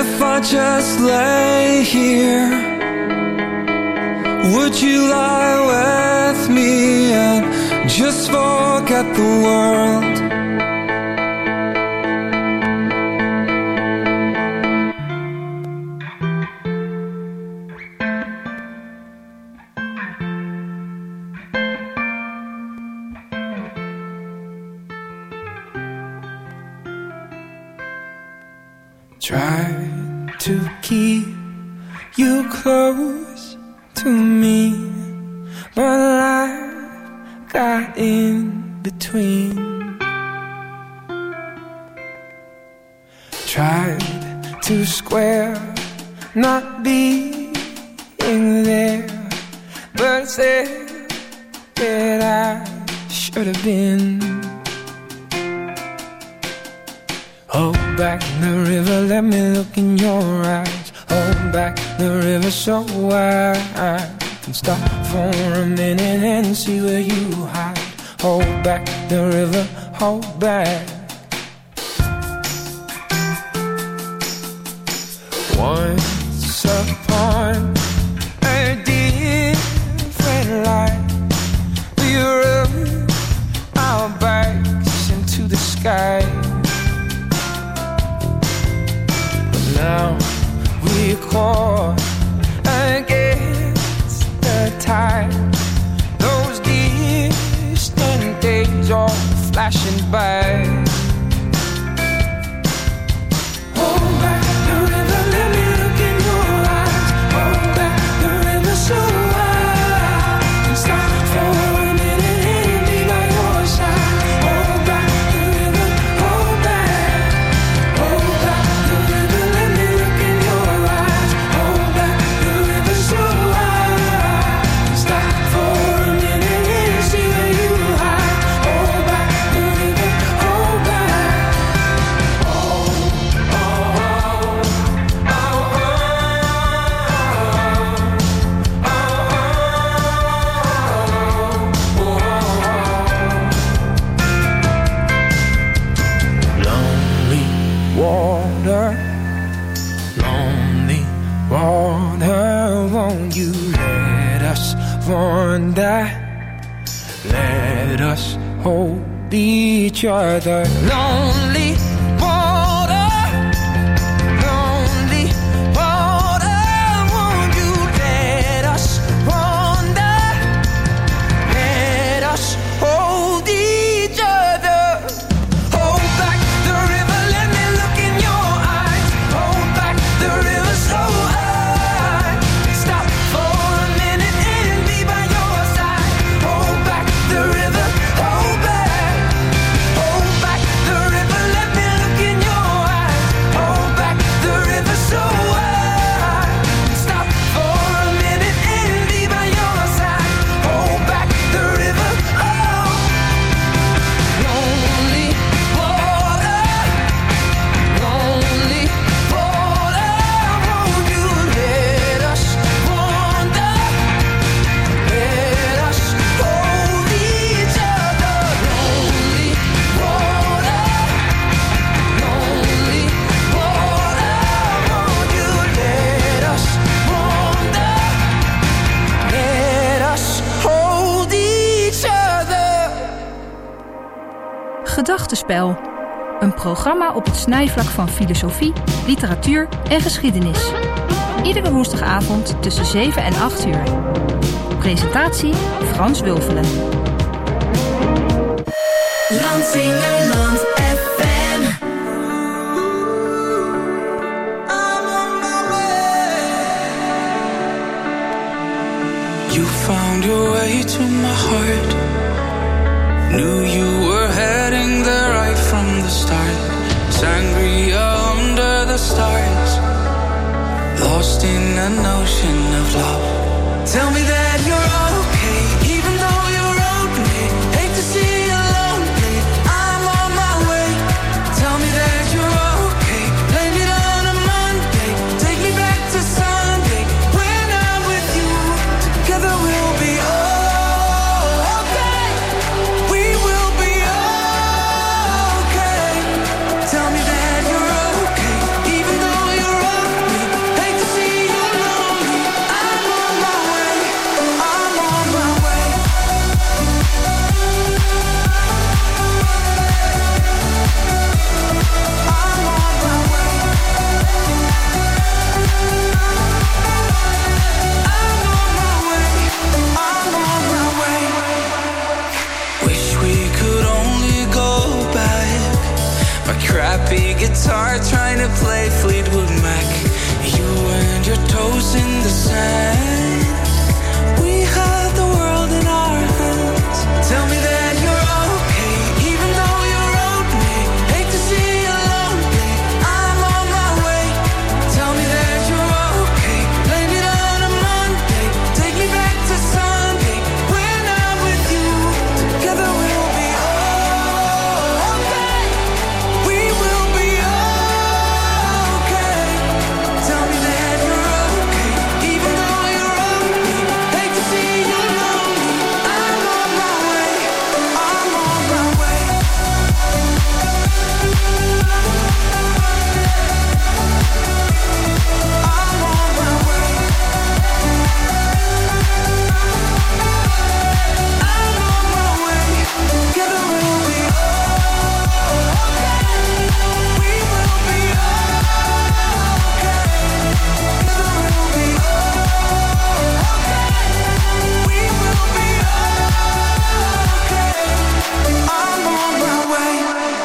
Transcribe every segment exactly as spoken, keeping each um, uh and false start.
if I just lay here? Would you lie with me and just forget the world? Try to keep you close to me, but life got in between. Tried to square not being there, but said that I should have been. Hold back the river, let me look in your eyes. Hold back the river so I can stop for a minute and see where you hide. Hold back the river, hold back. Once upon a different life, we rubbed our backs into the sky. Now we're caught against the tide. Those distant days are flashing by. Hold back the river, let me look in your eyes. Hold back the river so I can stop for a minute and be by your side. Hold back the river, hold back. Hold back the river. Wonder, let us hold each other. Lonely water, lonely water, won't you let us wander? Let us hold each other. Hold back the river, let me look in your eyes. Hold back the river so I can stop for a minute and be by your side. Hold back the river, hold back. Hold back the river, let me look in your eyes. Hold back the river so I can stop for a minute and be by your side. Hold back the river, oh. Lonely water, lonely water, won't you let us wander? Let us hold each other. Lonely water, lonely water, won't you let us wander? Let us hold each other. Gedachtenspel. Een programma op het snijvlak van filosofie, literatuur en geschiedenis. Iedere woensdagavond tussen zeven en acht uur. Presentatie Frans Wulfelen. Landsingerland F M. You found your way to my heart. Knew you were heading there right from the start. Sangria under the stars. Lost in an ocean of love. Tell me that you're okay, even though you're lonely. Hate to see you lonely. I'm on my way. Tell me that you're okay. Blame it on a Monday. Take me back to Sunday. When I'm with you, together we'll be okay. We will be okay. Tell me that you're okay, even though you're my crappy guitar trying to play Fleetwood Mac. You and your toes in the sand. We had the world in our hands. Tell me that you're okay, even though you wrote me. Hate to see you lonely, I'm on my way. Tell me that you're okay, blame it on a Monday. Take me back to Sunday, when I'm with you. Together we'll be okay. We will be okay. Tell me that you're okay, even though you wrote me. Hate to see you lonely, I'm on my way. I'm on my way. I'm on my way. I'm on my way. Together we'll be okay. We will be okay. Together we'll be okay. We will be okay. I'm on my way.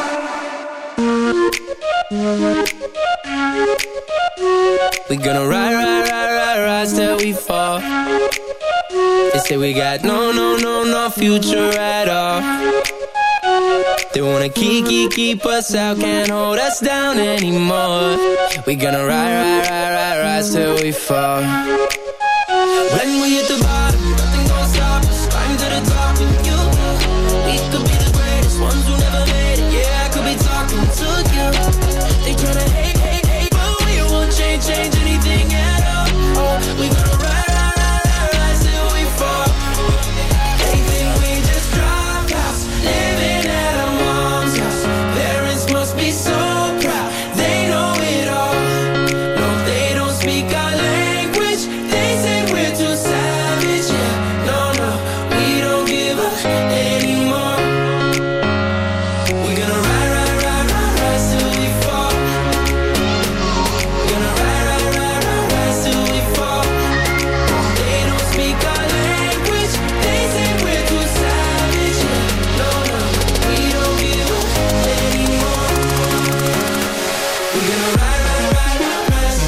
We gonna ride, ride, ride, ride, rise till we fall. They say we got no, no, no, no future at all. They wanna keep, keep, keep us out, can't hold us down anymore. We gonna ride, ride, ride, ride, rise till we fall. When we hit the bottom, nothing gonna stop us. Climb to the top with you. We could be the greatest ones who never made it. Yeah, I could be talking to you. They tryna hate, hate, hate, but we won't change, change anything at all. Oh, we gonna ride, ride, ride, ride, rise till we fall. They think we just dropped out, living at our mom's house. Parents must be so proud, they know it all. No, they don't speak our language. They say we're too savage. Yeah, no, no, we don't give up anymore. We're gonna ride, ride, ride, ride, rise till we fall. We're gonna ride, ride, ride, ride, rise till we fall. They don't speak our language. They say we're too savage. Yeah, no, no, we don't give up anymore. We're gonna ride, ride, ride, ride, rise.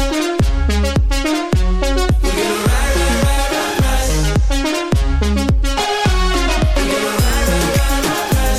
We're gonna ride, ride, ride, ride, rise. We're gonna ride, ride, ride, ride, rise.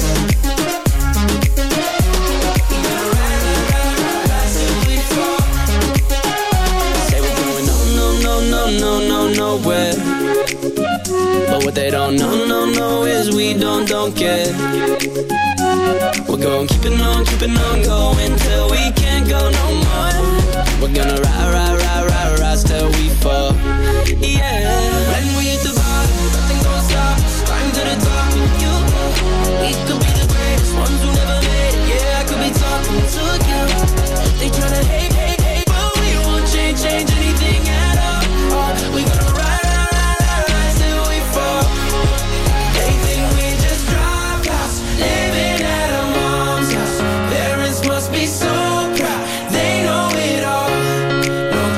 We're gonna ride, ride, ride, ride, rise till we fall. Say we're going no, no, no, no, no, no, nowhere. But what they don't know, no, no, is we don't, don't care. We're going keeping on, keeping on going till we can't go no more. We're gonna ride, ride, ride, ride, rise till we fall. Yeah. When we hit the bottom, nothing gonna stop us. Climb to the top with you. We could be the greatest ones who never made it. Yeah, I could be talking to you. They tryna hate, hate, hate, but we won't change, change anything at all. Oh, we gonna ride, ride, ride, ride, rise till we fall. They think we just dropped out, living at our mom's house. Parents must be so proud, they know it all. No,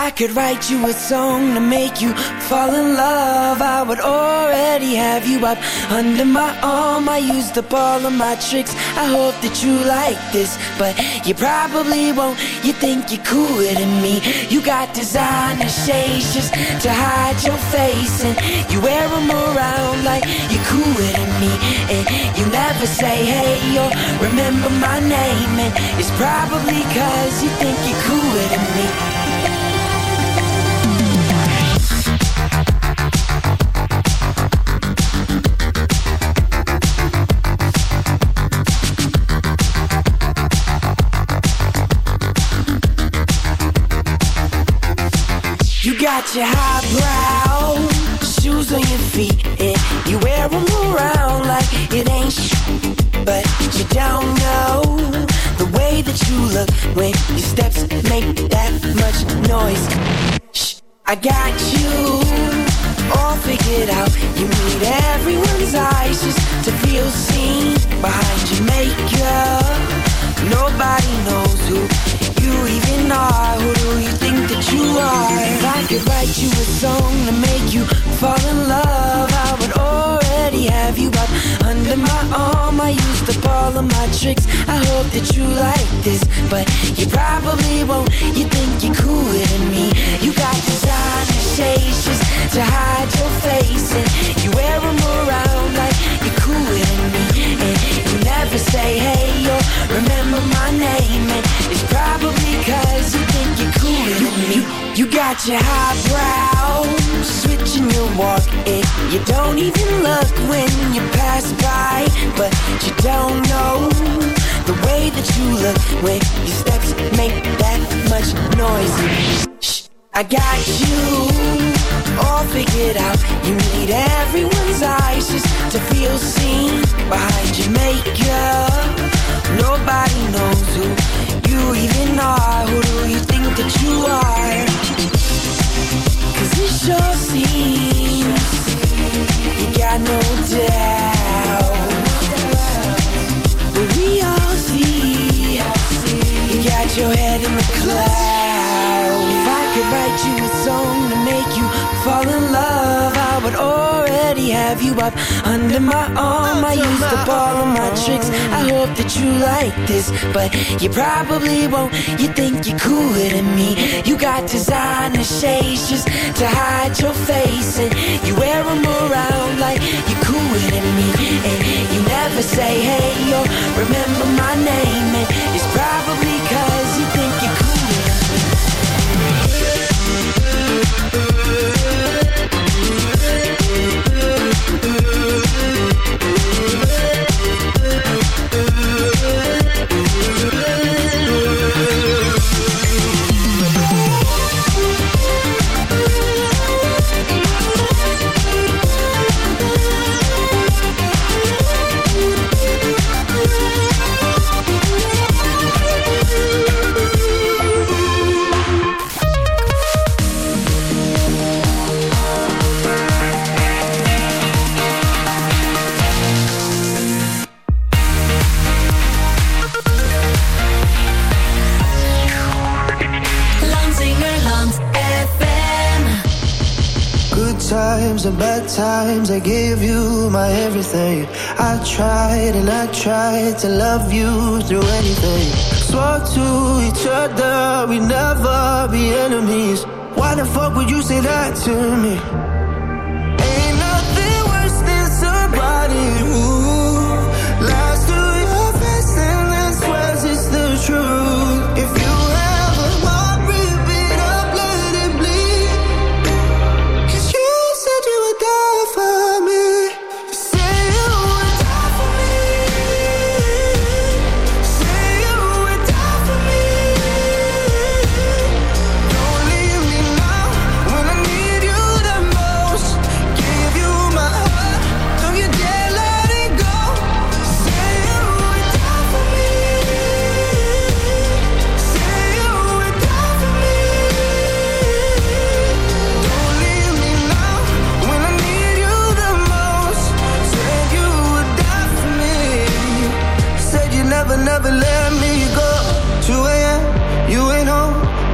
I could write you a song to make you fall in love, I would already have you up under my arm. I used up all of my tricks, I hope that you like this, but you probably won't. You think you're cooler than me. You got designer shades just to hide your face, and you wear them around like you're cooler than me. And you never say hey or remember my name, and it's probably cause you think you're cooler than me. You got your highbrow shoes on your feet, and you wear them around like it ain't sh**, but you don't know the way that you look when your steps make that much noise. Shh, I got you all figured out. You need everyone's eyes just to feel seen behind your makeup. Nobody knows who you even are. Who do you think that you are? If I could write you a song to make you fall in love, I would already have you up under my arm. I used up all of my tricks, I hope that you like this, but you probably won't. You think you're cooler than me. You got designer shades just to hide your face, and you wear them around like you're cooler than me. And you never say hey or remember my name, and it's probably cause you think you're cooler than me. You, you got your highbrow switching your walk, and you don't even look when you pass by, but you don't know the way that you look when your steps make that much noise. Shh, I got you all figured out. You need everyone's eyes just to feel seen behind your makeup. Nobody knows who you even are. Who do you think that you are? Cause it sure seems you got no doubt, but we all see you got your head in the clouds. If I could write you a song to make you fall in love, I would already have you up under my arm. I used up all of my tricks, I hope that you like this, but you probably won't. You think you're cooler than me. You got designer shades just to hide your face, and you wear them around like you're cooler than me. And you never say hey or remember my name, and it's probably cause you think you're cooler. Times and bad times, I gave you my everything. I tried and I tried to love you through anything. Swore to each other we'd never be enemies. Why the fuck would you say that to me? Ain't nothing worse than somebody who lies to your face and then swears it's the truth. If you have a heart, rip it up, let it bleed. Cause you said you would die for me. Say you would die for me. Say you would die for me. Don't leave me now when I need you the most.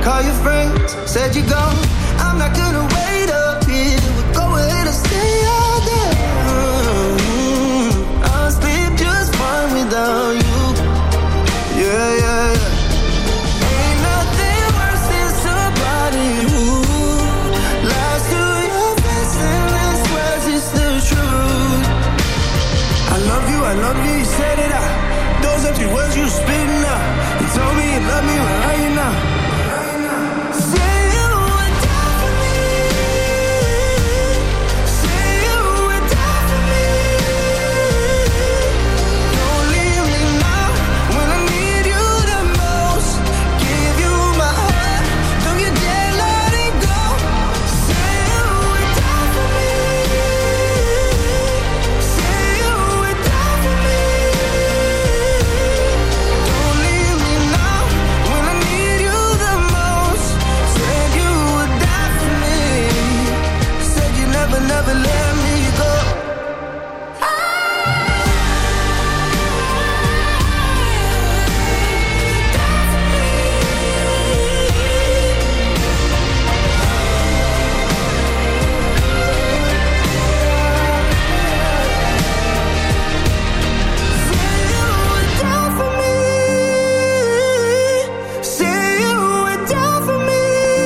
Call your friends, said you're gone. I'm not gonna wait up here. We'll go ahead and stay all day. Mm-hmm. I'll sleep just fine without you. Yeah, yeah, yeah. Ain't nothing worse than somebody who lies to your face and then swears it's the truth. I love you, I love you, you said it out. Those empty words you spitting out. You told me you love me, where are you now? Say you would die for me. Say you would die for me. Don't leave me now when I need you the most. Give you my heart, don't you dare let it go. Say you would die for me. Say you would die for me. Don't leave me now when I need you the most. Said you would die for me. Said you never, never let me go. Say you would die for me.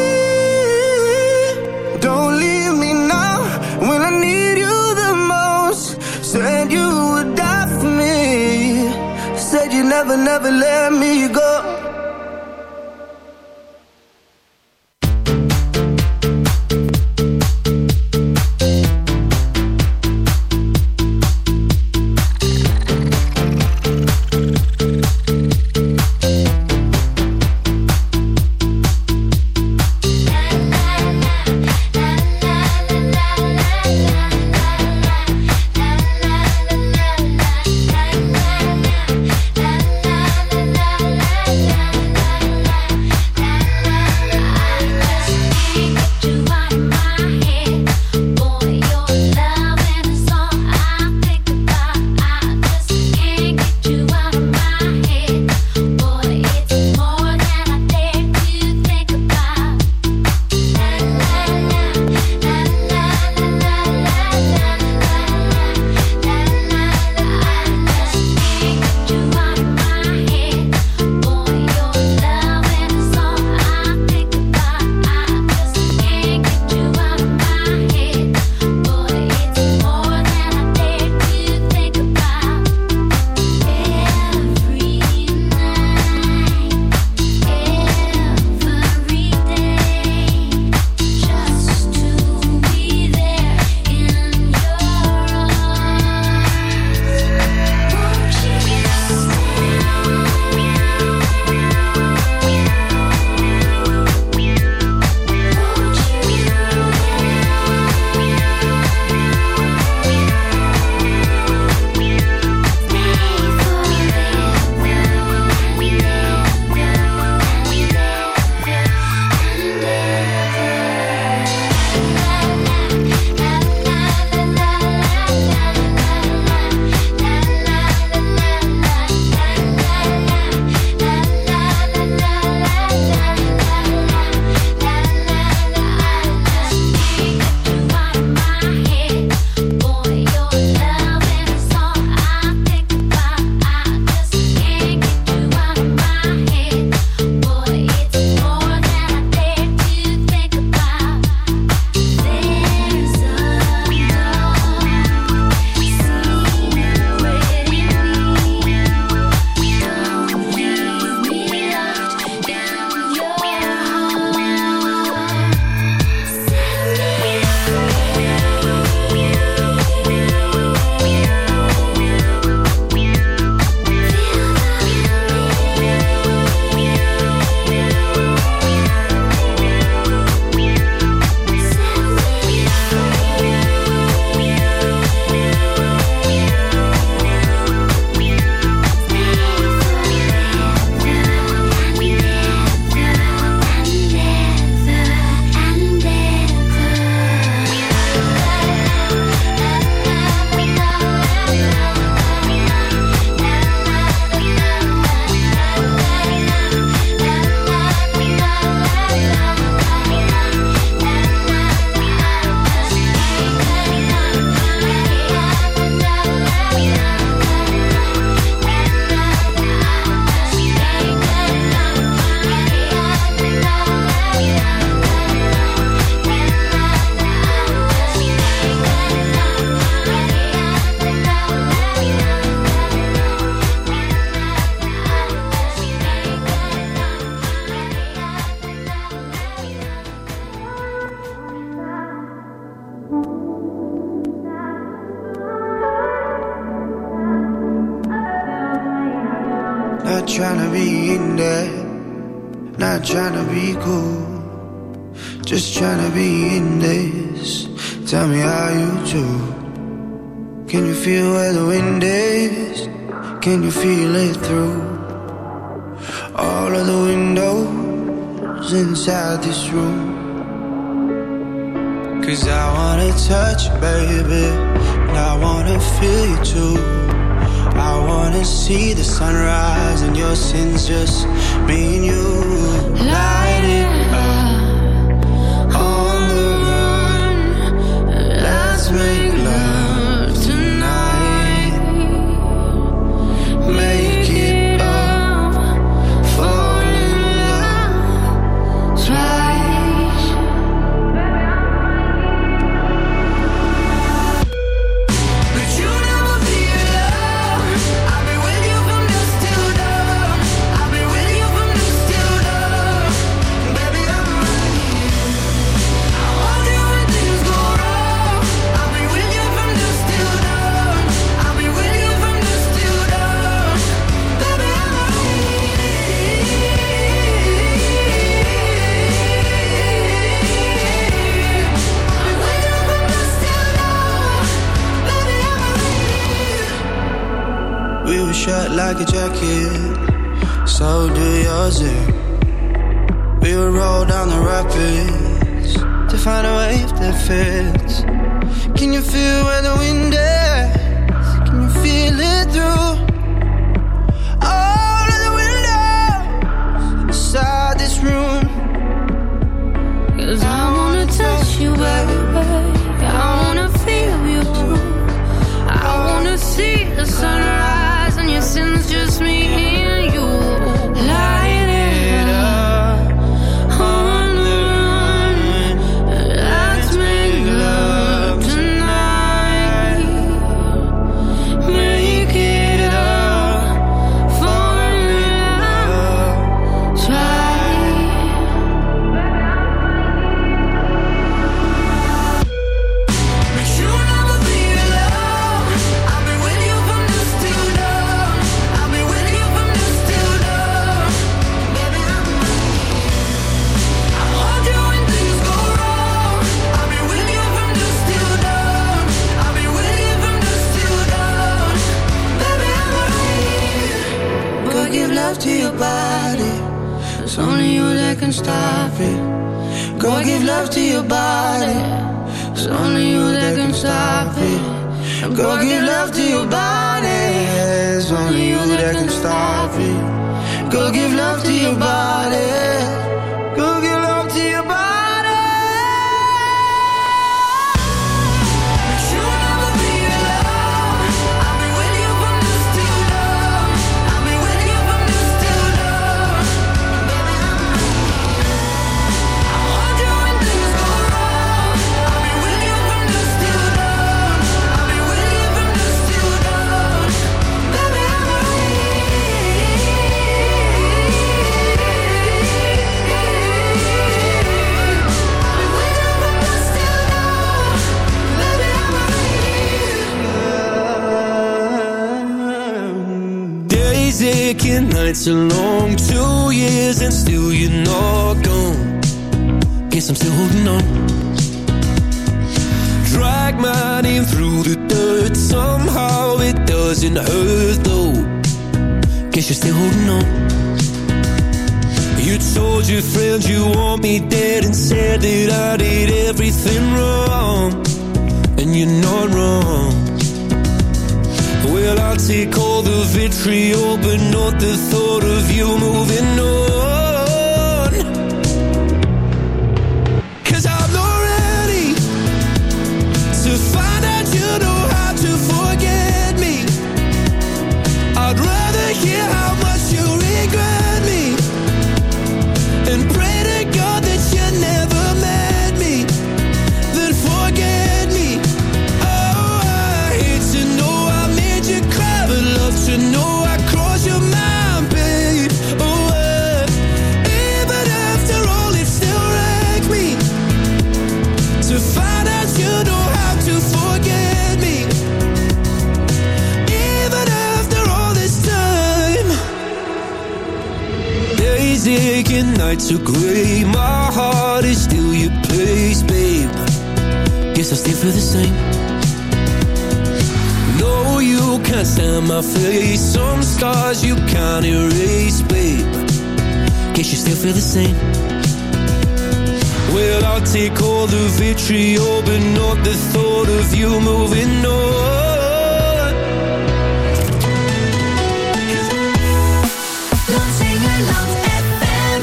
Don't leave me now when I need you the most. Said you would die for me. Said you never, never let me go. La la la la la la la la la la. tryna be in there, not tryna be cool, just tryna be in this. Tell me how you do. Can you feel where the wind is? Can you feel it through all of the windows inside this room? Cause I wanna touch you, baby, and I wanna feel you too. I wanna see the sunrise and your sins, just me and you. Light it up on the run. Let's make love tonight. Make it up, fall in love twice. But you never be alone. I'll be with you from dusk till dawn. I'll be with you from dusk till dawn. Baby, I'm right here. I want you when things go wrong. I'll be with you from dusk till dawn. I'll be with you from dusk till dawn. Baby, I'm right here. We were shut like a jacket, so do yours. eh? We would roll down the rapids to find a wave that fits. Can you feel where the wind is? Can you feel it through all of the windows inside this room? Cause I wanna touch you, baby. I wanna feel you too. I wanna see the sunrise and your sins, just me and you. Light it up on the run. Let's make love tonight. Make it up, fall in love twice. But you never be alone. I'll be with you from dusk till dawn. I'll be with you from dusk till dawn. Baby, I'm right here. I want you when things go wrong. I'll be with you from dusk till dawn. I'll be with you from dusk till dawn. Baby, I'm right here. Go give love to your body, It's only you that can stop it. go give love to your body, It's only you that can stop it. go give love to your body. It's only you that can stop it. Go give love to your body, go give love to your body. But you never be alone. I'll be with you from dusk till dawn. I'll be with you from dusk till dawn. Baby, I'm right here. I want you when things go wrong. I'll be with you from dusk till dawn. I'll be with you from dusk till dawn. Baby, I'm right Days aching, nights are long. Two years and still you're not gone. Guess I'm still holding on. Drag my name through the dirt. Somehow it doesn't hurt though. Guess you're still holding on. You told your friends you want me dead and said that I did everything wrong. And you're not wrong. Well, I'll take all the vitriol, but not the thought of you moving on. 'Cause I'm not ready to find out you know how to forget me. I'd rather hear how much you regret me and pray to God that you never met me than forget me. Oh, I hate to know I made you cry, but love to know I crossed your mind, babe. Oh, uh, nights are grey, my heart is still your place, babe. Guess I still feel the same. No, you can't stand my face. Some scars you can't erase, babe. Guess you still feel the same. Well, I'll take all the vitriol, but not the thought of you moving on. Lansingerland F M.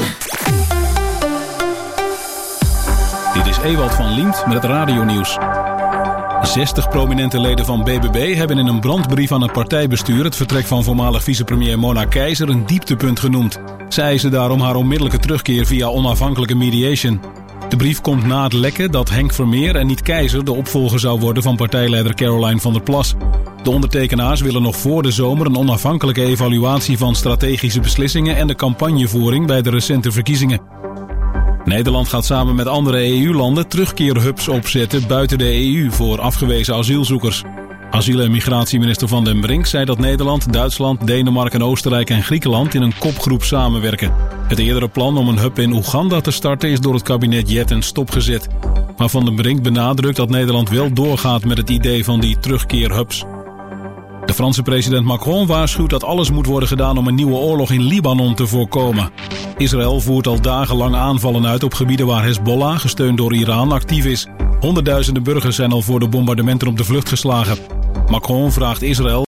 Dit is Ewald van Liemt met het radionieuws. zestig prominente leden van B B B hebben in een brandbrief aan het partijbestuur het vertrek van voormalig vicepremier Mona Keizer een dieptepunt genoemd. Zij eisen daarom haar onmiddellijke terugkeer via onafhankelijke mediation. De brief komt na het lekken dat Henk Vermeer en niet Keizer de opvolger zou worden van partijleider Caroline van der Plas. De ondertekenaars willen nog voor de zomer een onafhankelijke evaluatie van strategische beslissingen en de campagnevoering bij de recente verkiezingen. Nederland gaat samen met andere E U-landen terugkeerhubs opzetten buiten de E U voor afgewezen asielzoekers. Asiel- en migratieminister Van den Brink zei dat Nederland, Duitsland, Denemarken, Oostenrijk en Griekenland in een kopgroep samenwerken. Het eerdere plan om een hub in Oeganda te starten is door het kabinet Jetten stopgezet. Maar Van den Brink benadrukt dat Nederland wel doorgaat met het idee van die terugkeerhubs. De Franse president Macron waarschuwt dat alles moet worden gedaan om een nieuwe oorlog in Libanon te voorkomen. Israël voert al dagenlang aanvallen uit op gebieden waar Hezbollah, gesteund door Iran, actief is. Honderdduizenden burgers zijn al voor de bombardementen op de vlucht geslagen. Macron vraagt Israël